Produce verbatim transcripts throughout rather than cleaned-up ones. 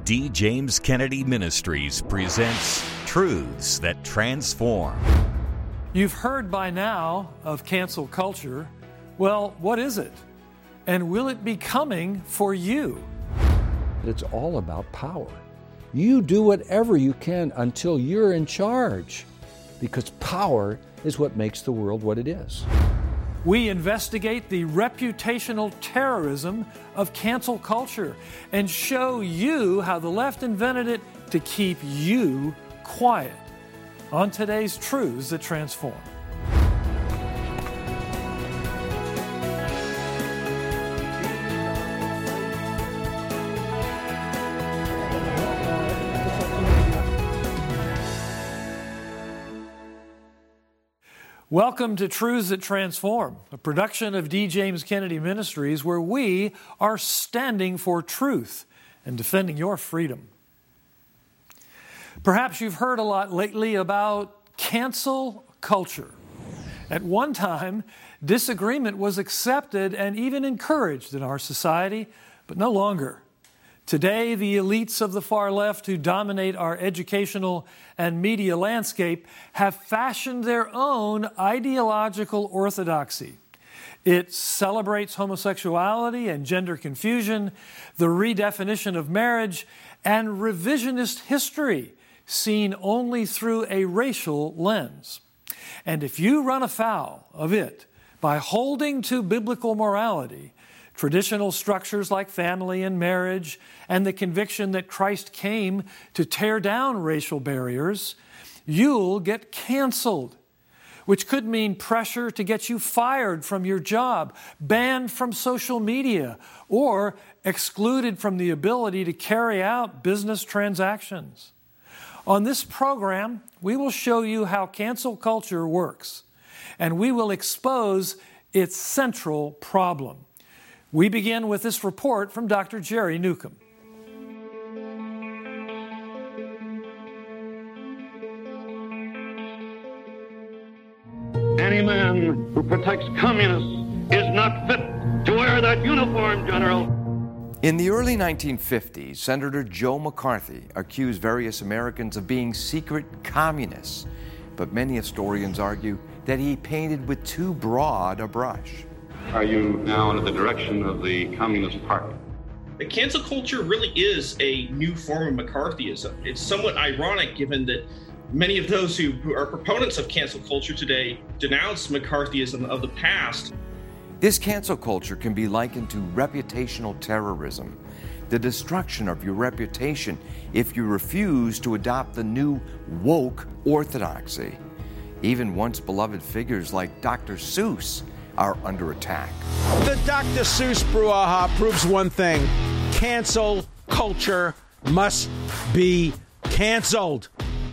D. James Kennedy Ministries presents Truths That Transform. You've heard by now of cancel culture. Well, what is it? And will it be coming for you? It's all about power. You do whatever you can until you're in charge, because power is what makes the world what it is. We investigate the reputational terrorism of cancel culture and show you how the left invented it to keep you quiet on today's Truths That Transform. Welcome to Truths That Transform, a production of D. James Kennedy Ministries, where we are standing for truth and defending your freedom. Perhaps you've heard a lot lately about cancel culture. At one time, disagreement was accepted and even encouraged in our society, but no longer. Today, the elites of the far left who dominate our educational and media landscape have fashioned their own ideological orthodoxy. It celebrates homosexuality and gender confusion, the redefinition of marriage, and revisionist history seen only through a racial lens. And if you run afoul of it by holding to biblical morality, traditional structures like family and marriage, and the conviction that Christ came to tear down racial barriers, you'll get canceled, which could mean pressure to get you fired from your job, banned from social media, or excluded from the ability to carry out business transactions. On this program, we will show you how cancel culture works, and we will expose its central problem. We begin with this report from Doctor Jerry Newcomb. Any man who protects communists is not fit to wear that uniform, General. In the early nineteen fifties, Senator Joe McCarthy accused various Americans of being secret communists, but many historians argue that he painted with too broad a brush. Are you now under the direction of the Communist Party? The cancel culture really is a new form of McCarthyism. It's somewhat ironic given that many of those who, who are proponents of cancel culture today denounce McCarthyism of the past. This cancel culture can be likened to reputational terrorism, the destruction of your reputation if you refuse to adopt the new woke orthodoxy. Even once beloved figures like Doctor Seuss are under attack. The Doctor Seuss brouhaha proves one thing: cancel culture must be canceled.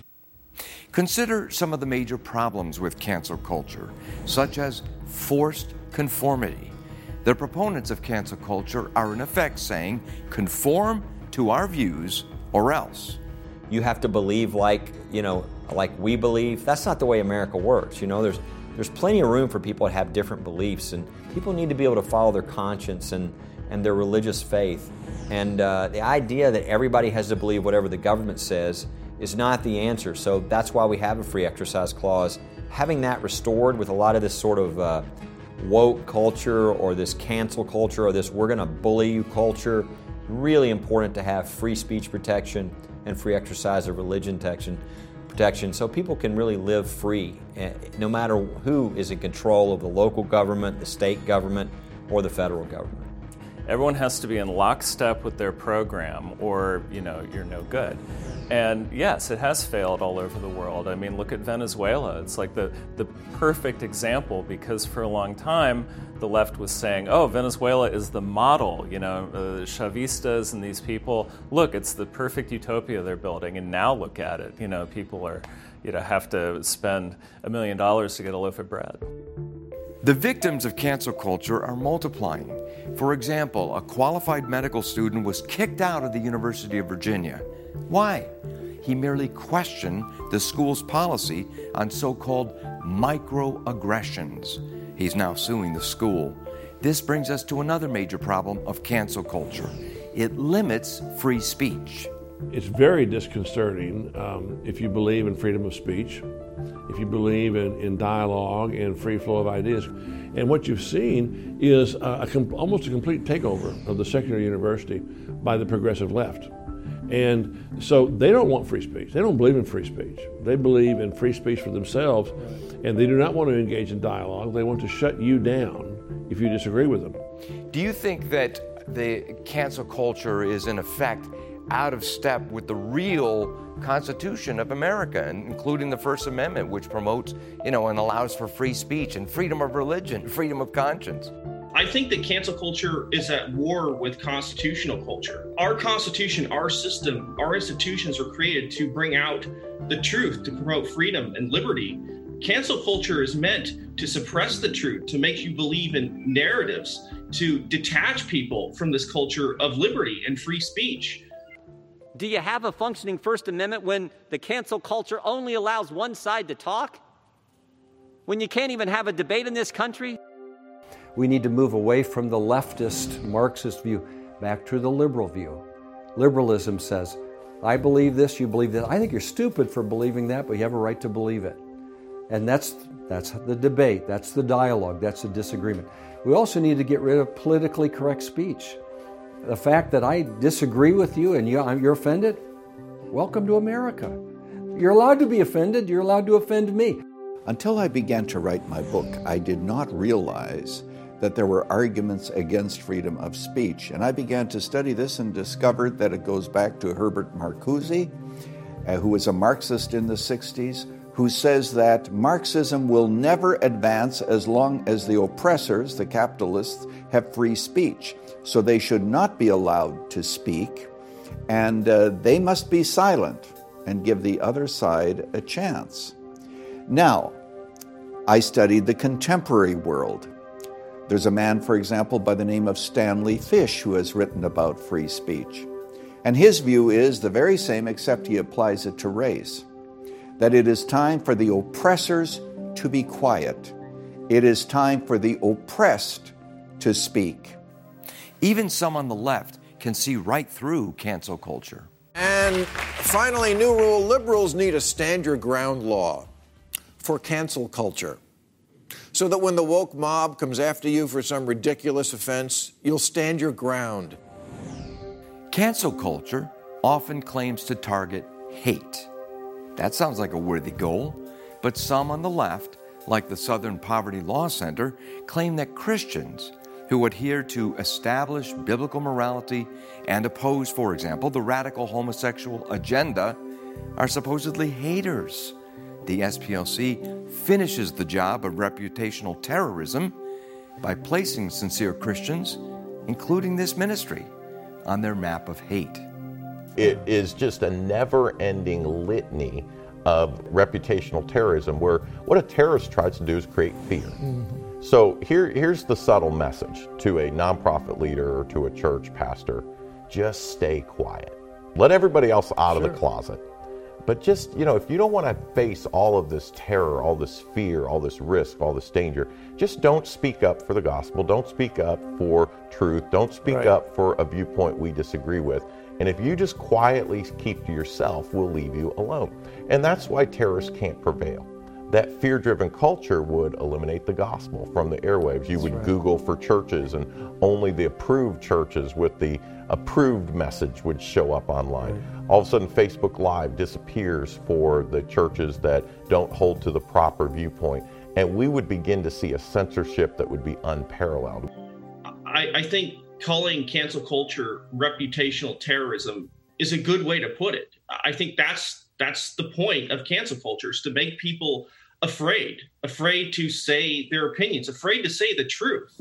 Consider some of the major problems with cancel culture, such as forced conformity. The proponents of cancel culture are in effect saying, conform to our views or else. You have to believe like, you know, like we believe. That's not the way America works. You know, there's There's plenty of room for people to have different beliefs, and people need to be able to follow their conscience and, and their religious faith. And uh, the idea that everybody has to believe whatever the government says is not the answer. So that's why we have a free exercise clause. Having that restored with a lot of this sort of uh, woke culture or this cancel culture or this we're going to bully you culture, really important to have free speech protection and free exercise of religion protection. protection so people can really live free, no matter who is in control of the local government, the state government, or the federal government. Everyone has to be in lockstep with their program or, you know, you're no good. And yes, it has failed all over the world. I mean, look at Venezuela. It's like the, the perfect example, because for a long time, the left was saying, oh, Venezuela is the model, you know, uh, Chavistas and these people. Look, it's the perfect utopia they're building. And now look at it. You know, people are, you know, have to spend a million dollars to get a loaf of bread. The victims of cancel culture are multiplying. For example, a qualified medical student was kicked out of the University of Virginia. Why? He merely questioned the school's policy on so-called microaggressions. He's now suing the school. This brings us to another major problem of cancel culture. It limits free speech. It's very disconcerting um, if you believe in freedom of speech, if you believe in, in dialogue and free flow of ideas. And what you've seen is a, a com- almost a complete takeover of the secular university by the progressive left. And so they don't want free speech. They don't believe in free speech. They believe in free speech for themselves, and they do not want to engage in dialogue. They want to shut you down if you disagree with them. Do you think that the cancel culture is in effect out of step with the real Constitution of America, including the First Amendment, which promotes, you know, and allows for free speech and freedom of religion, freedom of conscience? I think that cancel culture is at war with constitutional culture. Our Constitution, our system, our institutions are created to bring out the truth, to promote freedom and liberty. Cancel culture is meant to suppress the truth, to make you believe in narratives, to detach people from this culture of liberty and free speech. Do you have a functioning First Amendment when the cancel culture only allows one side to talk? When you can't even have a debate in this country? We need to move away from the leftist Marxist view back to the liberal view. Liberalism says, I believe this, you believe that. I think you're stupid for believing that, but you have a right to believe it. And that's that's the debate, that's the dialogue, that's the disagreement. We also need to get rid of politically correct speech. The fact that I disagree with you and you're offended, welcome to America. You're allowed to be offended, you're allowed to offend me. Until I began to write my book, I did not realize that there were arguments against freedom of speech. And I began to study this and discovered that it goes back to Herbert Marcuse, uh, who was a Marxist in the sixties, who says that Marxism will never advance as long as the oppressors, the capitalists, have free speech. So they should not be allowed to speak, and uh, they must be silent and give the other side a chance. Now, I studied the contemporary world. There's a man, for example, by the name of Stanley Fish, who has written about free speech. And his view is the very same, except he applies it to race. That it is time for the oppressors to be quiet. It is time for the oppressed to speak. Even some on the left can see right through cancel culture. And finally, new rule, liberals need a stand your ground law for cancel culture, so that when the woke mob comes after you for some ridiculous offense, you'll stand your ground. Cancel culture often claims to target hate. That sounds like a worthy goal, but some on the left, like the Southern Poverty Law Center, claim that Christians who adhere to established biblical morality and oppose, for example, the radical homosexual agenda, are supposedly haters. The S P L C finishes the job of reputational terrorism by placing sincere Christians, including this ministry, on their map of hate. It is just a never-ending litany of reputational terrorism, where what a terrorist tries to do is create fear. Mm-hmm. So here, here's the subtle message to a nonprofit leader or to a church pastor. Just stay quiet. Let everybody else out sure. of the closet. But just, you know, if you don't want to face all of this terror, all this fear, all this risk, all this danger, just don't speak up for the gospel. Don't speak up for truth. Don't speak right. up for a viewpoint we disagree with. And if you just quietly keep to yourself, we'll leave you alone. And that's why terrorists can't prevail. That fear-driven culture would eliminate the gospel from the airwaves. You That's would right. Google for churches, and only the approved churches with the approved message would show up online. Right. All of a sudden, Facebook Live disappears for the churches that don't hold to the proper viewpoint. And we would begin to see a censorship that would be unparalleled. I, I think calling cancel culture reputational terrorism is a good way to put it. I think that's That's the point of cancel culture, is to make people afraid, afraid to say their opinions, afraid to say the truth.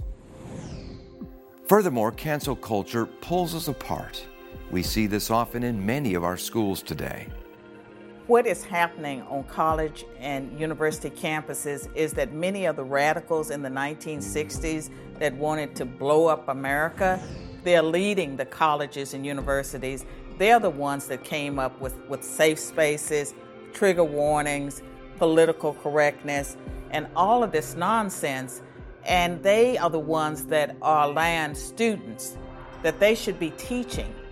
Furthermore, cancel culture pulls us apart. We see this often in many of our schools today. What is happening on college and university campuses is that many of the radicals in the nineteen sixties that wanted to blow up America, they're leading the colleges and universities. They're the ones that came up with, with safe spaces, trigger warnings, political correctness, and all of this nonsense. And they are the ones that are allowing students that they should be teaching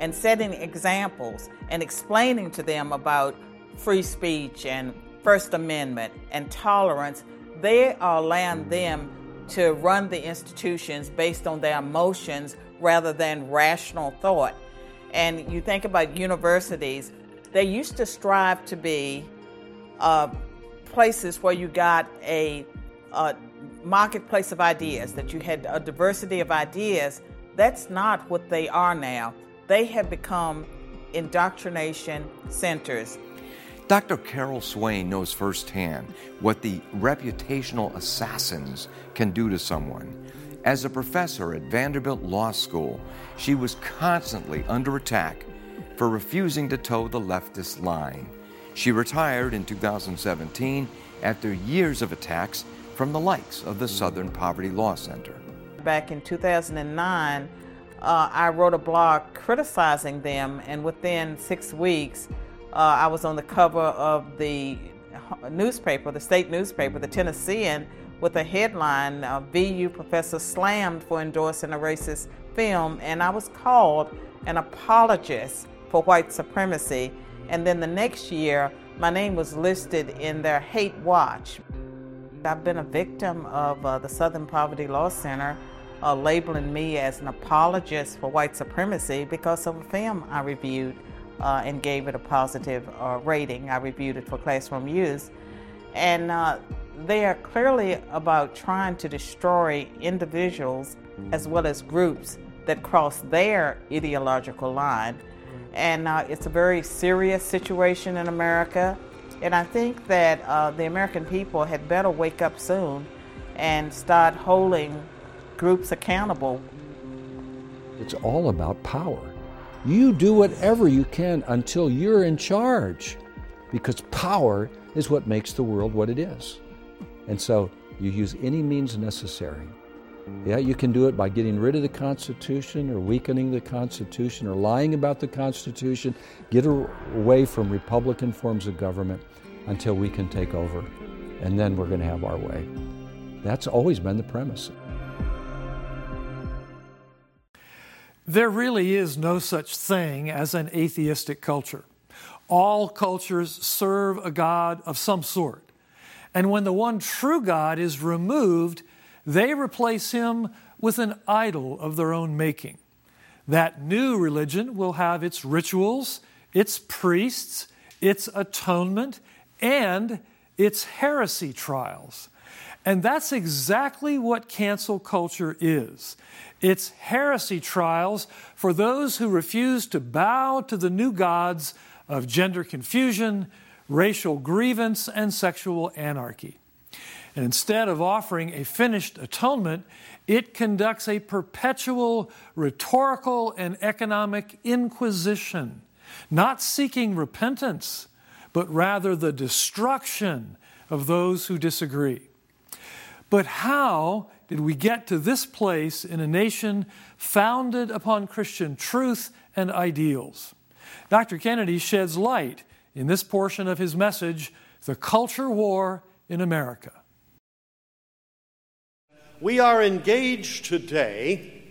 and setting examples and explaining to them about free speech and First Amendment and tolerance, they are allowing them to run the institutions based on their emotions rather than rational thought. And you think about universities, they used to strive to be uh, places where you got a, a marketplace of ideas, that you had a diversity of ideas. That's not what they are now. They have become indoctrination centers. Doctor Carol Swain knows firsthand what the reputational assassins can do to someone. As a professor at Vanderbilt Law School, she was constantly under attack for refusing to toe the leftist line. She retired in two thousand seventeen after years of attacks from the likes of the Southern Poverty Law Center. Back in two thousand nine, uh, I wrote a blog criticizing them, and within six weeks, uh, I was on the cover of the newspaper, the state newspaper, the Tennessean, with a headline, uh, V U professor slammed for endorsing a racist film, and I was called an apologist for white supremacy. And then the next year, my name was listed in their hate watch. I've been a victim of uh, the Southern Poverty Law Center uh, labeling me as an apologist for white supremacy because of a film I reviewed uh, and gave it a positive uh, rating. I reviewed it for classroom use. And uh, they are clearly about trying to destroy individuals as well as groups that cross their ideological line. And uh, it's a very serious situation in America. And I think that uh, the American people had better wake up soon and start holding groups accountable. It's all about power. You do whatever you can until you're in charge, because power is what makes the world what it is. And so you use any means necessary. Yeah, you can do it by getting rid of the Constitution or weakening the Constitution or lying about the Constitution. Get away from Republican forms of government until we can take over, and then we're going to have our way. That's always been the premise. There really is no such thing as an atheistic culture. All cultures serve a God of some sort. And when the one true God is removed, they replace him with an idol of their own making. That new religion will have its rituals, its priests, its atonement, and its heresy trials. And that's exactly what cancel culture is. It's heresy trials for those who refuse to bow to the new gods of gender confusion, racial grievance, and sexual anarchy. And instead of offering a finished atonement, it conducts a perpetual rhetorical and economic inquisition, not seeking repentance, but rather the destruction of those who disagree. But how did we get to this place in a nation founded upon Christian truth and ideals? Doctor Kennedy sheds light in this portion of his message, The Culture War in America. We are engaged today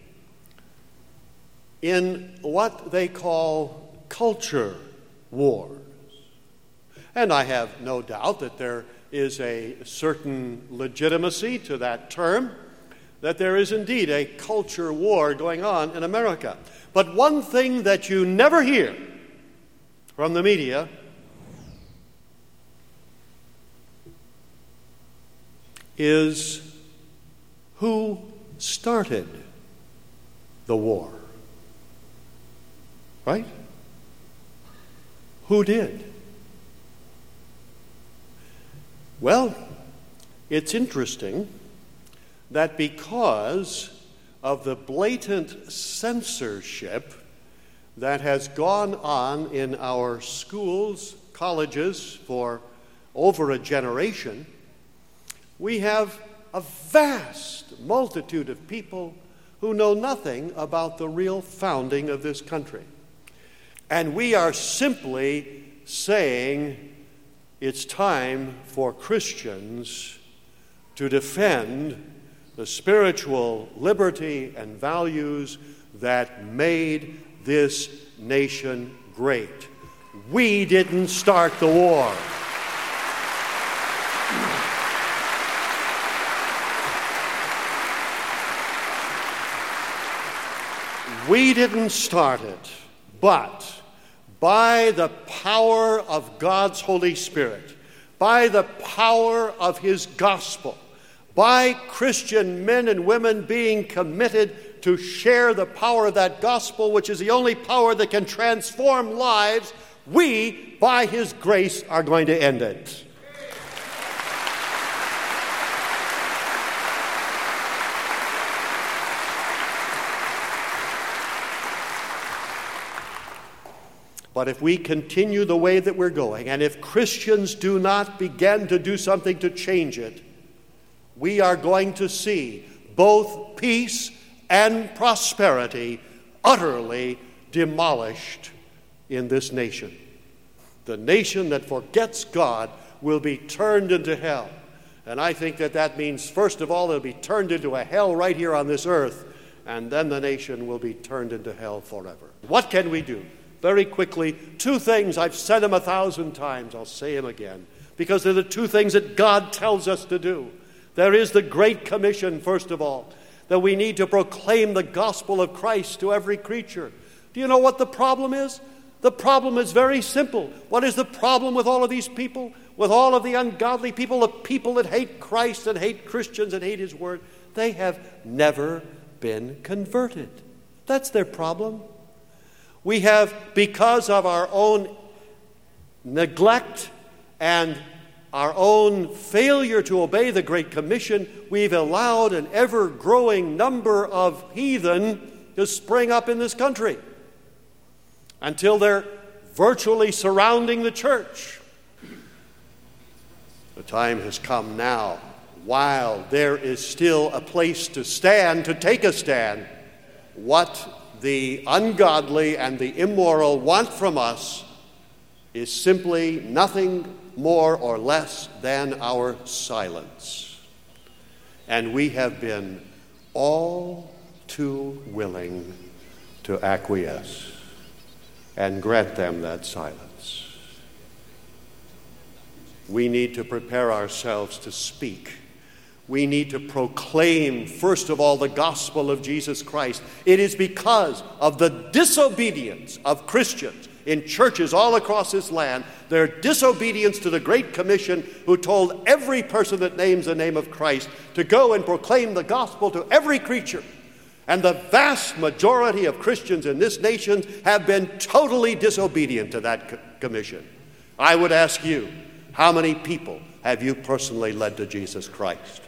in what they call culture wars. And I have no doubt that there is a certain legitimacy to that term, that there is indeed a culture war going on in America. But one thing that you never hear from the media is who started the war. Right? Who did? Well, it's interesting that because of the blatant censorship that has gone on in our schools, colleges for over a generation, we have a vast multitude of people who know nothing about the real founding of this country. And we are simply saying it's time for Christians to defend the spiritual liberty and values that made this nation great. We didn't start the war. We didn't start it, but by the power of God's Holy Spirit, by the power of His gospel, by Christian men and women being committed to share the power of that gospel, which is the only power that can transform lives, we, by His grace, are going to end it. But if we continue the way that we're going, and if Christians do not begin to do something to change it, we are going to see both peace and prosperity utterly demolished in this nation. The nation that forgets God will be turned into hell. And I think that that means, first of all, it'll be turned into a hell right here on this earth, and then the nation will be turned into hell forever. What can we do? Very quickly, two things. I've said them a thousand times. I'll say them again, because they're the two things that God tells us to do. There is the Great Commission, first of all, that we need to proclaim the gospel of Christ to every creature. Do you know what the problem is? The problem is very simple. What is the problem with all of these people? With all of the ungodly people, the people that hate Christ and hate Christians and hate His Word? They have never been converted. That's their problem. We have, because of our own neglect and our own failure to obey the Great Commission, we've allowed an ever-growing number of heathen to spring up in this country until they're virtually surrounding the church. The time has come now, while there is still a place to stand, to take a stand. What the ungodly and the immoral want from us is simply nothing more or less than our silence. And we have been all too willing to acquiesce and grant them that silence. We need to prepare ourselves to speak. We need to proclaim, first of all, the gospel of Jesus Christ. It is because of the disobedience of Christians in churches all across this land, their disobedience to the Great Commission, who told every person that names the name of Christ to go and proclaim the gospel to every creature. And the vast majority of Christians in this nation have been totally disobedient to that co- commission. I would ask you, how many people have you personally led to Jesus Christ?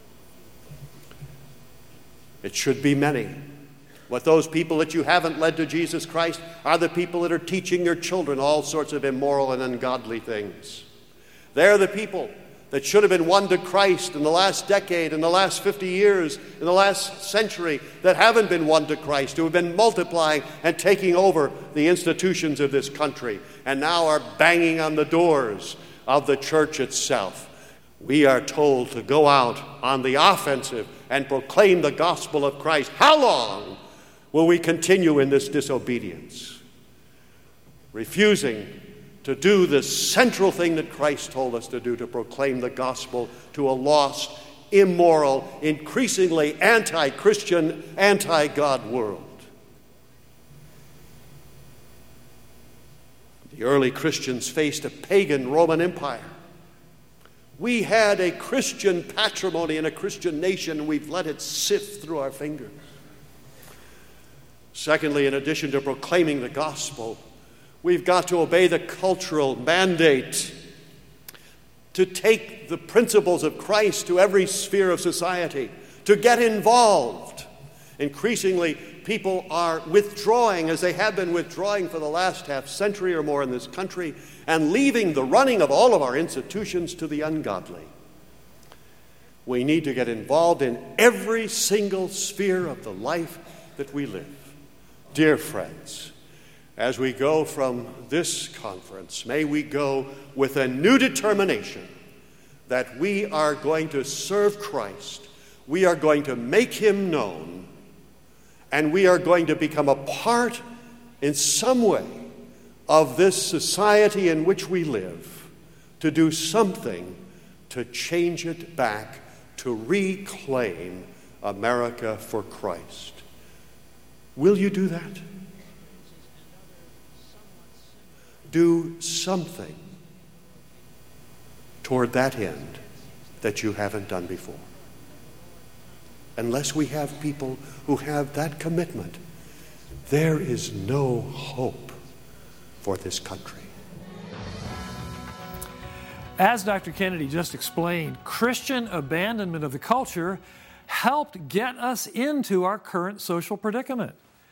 It should be many. But those people that you haven't led to Jesus Christ are the people that are teaching your children all sorts of immoral and ungodly things. They're the people that should have been won to Christ in the last decade, in the last fifty years, in the last century, that haven't been won to Christ, who have been multiplying and taking over the institutions of this country, and now are banging on the doors of the church itself. We are told to go out on the offensive and proclaim the gospel of Christ. How long will we continue in this disobedience, refusing to do the central thing that Christ told us to do, to proclaim the gospel to a lost, immoral, increasingly anti-Christian, anti-God world? The early Christians faced a pagan Roman Empire. We had a Christian patrimony and a Christian nation, and we've let it sift through our fingers. Secondly, in addition to proclaiming the gospel, we've got to obey the cultural mandate to take the principles of Christ to every sphere of society, to get involved. Increasingly, people are withdrawing, as they have been withdrawing for the last half century or more in this country, and leaving the running of all of our institutions to the ungodly. We need to get involved in every single sphere of the life that we live. Dear friends, as we go from this conference, may we go with a new determination that we are going to serve Christ, we are going to make Him known, and we are going to become a part in some way of this society in which we live, to do something to change it back, to reclaim America for Christ. Will you do that? Do something toward that end that you haven't done before. Unless we have people who have that commitment, there is no hope for this country. As Doctor Kennedy just explained, Christian abandonment of the culture helped get us into our current social predicament.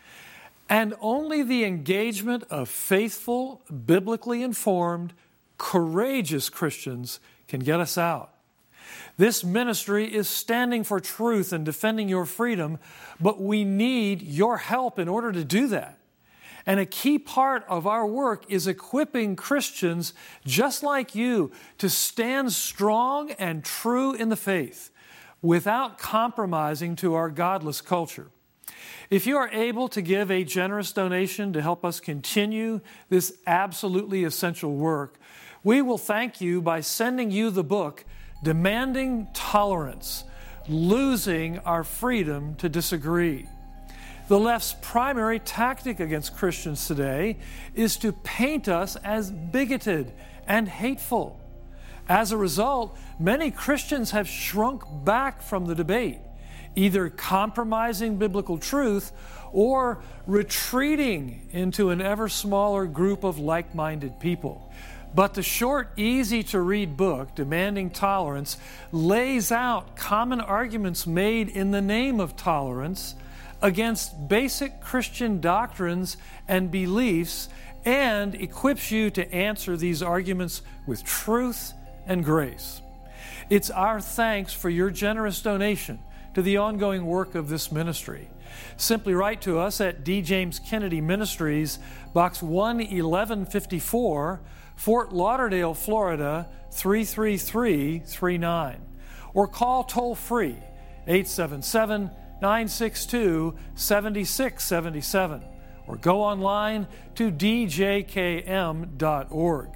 And only the engagement of faithful, biblically informed, courageous Christians can get us out. This ministry is standing for truth and defending your freedom, but we need your help in order to do that. And a key part of our work is equipping Christians just like you to stand strong and true in the faith without compromising to our godless culture. If you are able to give a generous donation to help us continue this absolutely essential work, we will thank you by sending you the book, Demanding Tolerance, Losing Our Freedom to Disagree. The left's primary tactic against Christians today is to paint us as bigoted and hateful. As a result, many Christians have shrunk back from the debate, either compromising biblical truth or retreating into an ever smaller group of like-minded people. But the short, easy-to-read book, Demanding Tolerance, lays out common arguments made in the name of tolerance against basic Christian doctrines and beliefs, and equips you to answer these arguments with truth and grace. It's our thanks for your generous donation to the ongoing work of this ministry. Simply write to us at D. James Kennedy Ministries, Box one eleven fifty-four, Fort Lauderdale, Florida, three three three three nine, or call toll-free eight seven seven, nine six two, seven six seven seven, or go online to d j k m dot org.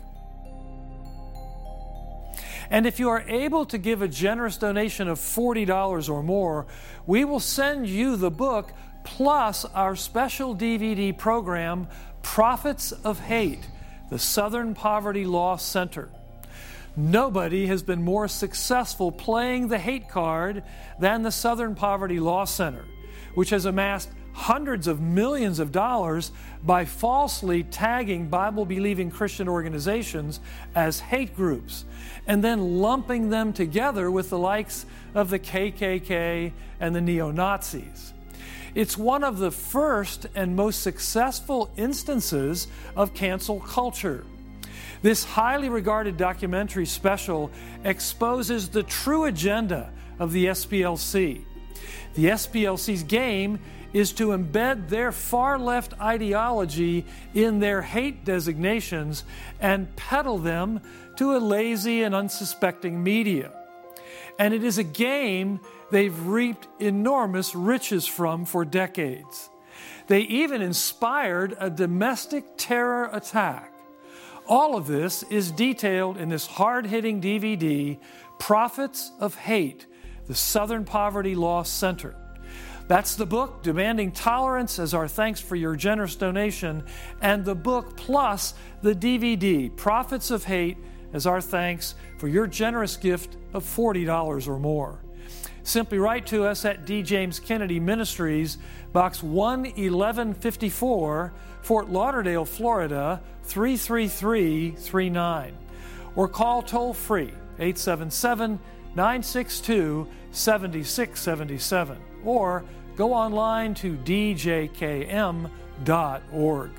And if you are able to give a generous donation of forty dollars or more, we will send you the book plus our special D V D program, Prophets of Hate, the Southern Poverty Law Center. Nobody has been more successful playing the hate card than the Southern Poverty Law Center, which has amassed hundreds of millions of dollars by falsely tagging Bible-believing Christian organizations as hate groups and then lumping them together with the likes of the K K K and the neo-Nazis. It's one of the first and most successful instances of cancel culture. This highly regarded documentary special exposes the true agenda of the S P L C. The S P L C's game is to embed their far-left ideology in their hate designations and peddle them to a lazy and unsuspecting media. And it is a game they've reaped enormous riches from for decades. They even inspired a domestic terror attack. All of this is detailed in this hard-hitting D V D, Prophets of Hate, the Southern Poverty Law Center. That's the book, Demanding Tolerance, as our thanks for your generous donation, and the book plus the D V D, Prophets of Hate, as our thanks for your generous gift of forty dollars or more. Simply write to us at D. James Kennedy Ministries, Box one eleven fifty-four, Fort Lauderdale, Florida, three three three three nine, or call toll-free eight seven seven, nine six two, seven six seven seven, or go online to d j k m dot org.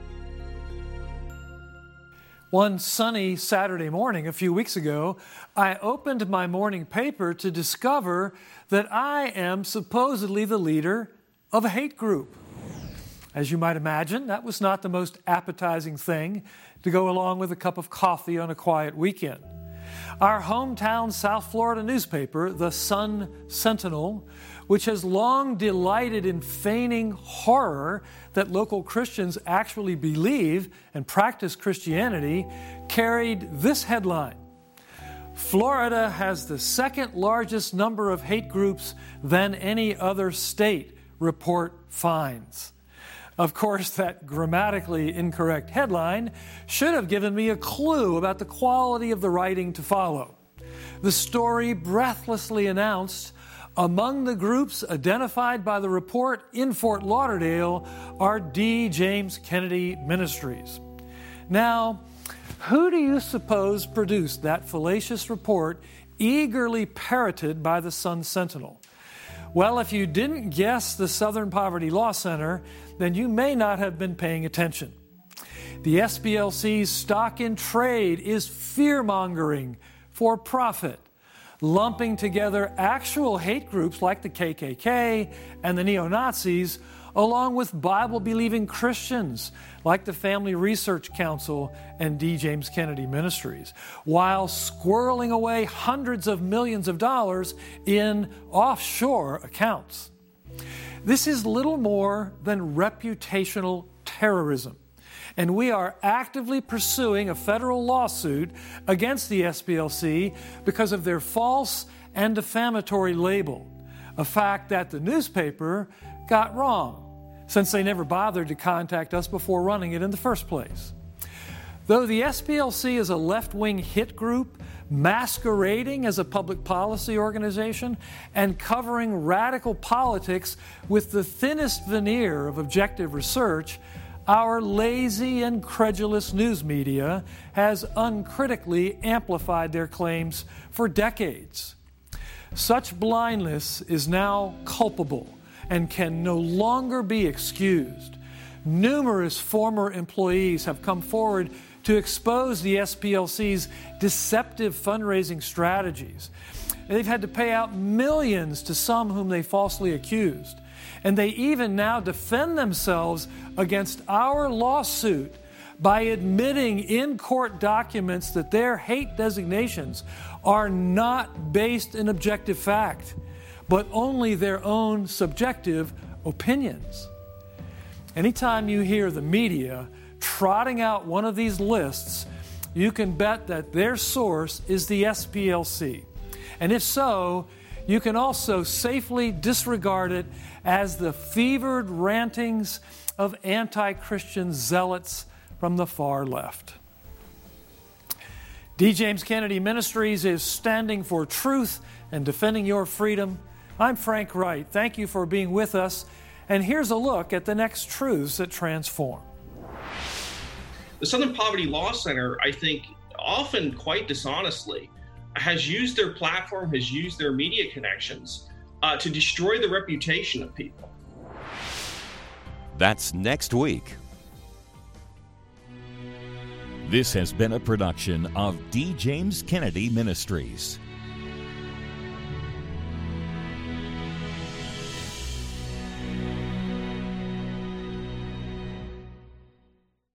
One sunny Saturday morning a few weeks ago, I opened my morning paper to discover that I am supposedly the leader of a hate group. As you might imagine, that was not the most appetizing thing to go along with a cup of coffee on a quiet weekend. Our hometown South Florida newspaper, the Sun Sentinel, which has long delighted in feigning horror that local Christians actually believe and practice Christianity, carried this headline: Florida has the second largest number of hate groups than any other state, report finds. Of course, that grammatically incorrect headline should have given me a clue about the quality of the writing to follow. The story breathlessly announced, among the groups identified by the report in Fort Lauderdale are D. James Kennedy Ministries. Now, who do you suppose produced that fallacious report eagerly parroted by the Sun Sentinel? Well, if you didn't guess the Southern Poverty Law Center, then you may not have been paying attention. The S P L C's stock in trade is fear-mongering for profit, lumping together actual hate groups like the K K K and the neo-Nazis, along with Bible-believing Christians like the Family Research Council and D. James Kennedy Ministries, while squirreling away hundreds of millions of dollars in offshore accounts. This is little more than reputational terrorism, and we are actively pursuing a federal lawsuit against the S P L C because of their false and defamatory label, a fact that the newspaper got wrong, since they never bothered to contact us before running it in the first place. Though the S P L C is a left-wing hit group masquerading as a public policy organization and covering radical politics with the thinnest veneer of objective research, our lazy and credulous news media has uncritically amplified their claims for decades. Such blindness is now culpable and can no longer be excused. Numerous former employees have come forward to expose the S P L C's deceptive fundraising strategies. They've had to pay out millions to some whom they falsely accused. And they even now defend themselves against our lawsuit by admitting in court documents that their hate designations are not based in objective fact, but only their own subjective opinions. Anytime you hear the media trotting out one of these lists, you can bet that their source is the S P L C. And if so, you can also safely disregard it as the fevered rantings of anti-Christian zealots from the far left. D. James Kennedy Ministries is standing for truth and defending your freedom. I'm Frank Wright. Thank you for being with us. And here's a look at the next truths that transform. The Southern Poverty Law Center, I think, often quite dishonestly, has used their platform, has used their media connections uh, to destroy the reputation of people. That's next week. This has been a production of D. James Kennedy Ministries.